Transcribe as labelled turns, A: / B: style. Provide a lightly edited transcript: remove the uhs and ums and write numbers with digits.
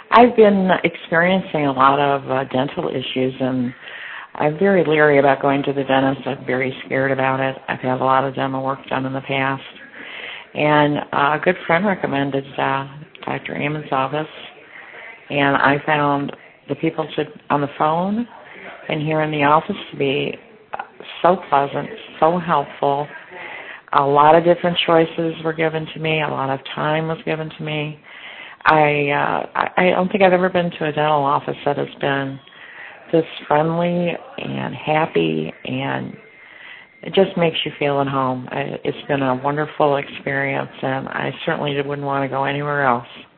A: I've been experiencing a lot of dental issues, and I'm very leery about going to the dentist. I'm very scared about it. I've had a lot of dental work done in the past. And a good friend recommended Dr. Amon's office, and I found the people on the phone and here in the office to be so pleasant, so helpful. A lot of different choices were given to me. A lot of time was given to me. I don't think I've ever been to a dental office that has been this friendly and happy, and it just makes you feel at home. It's been a wonderful experience, and I certainly wouldn't want to go anywhere else.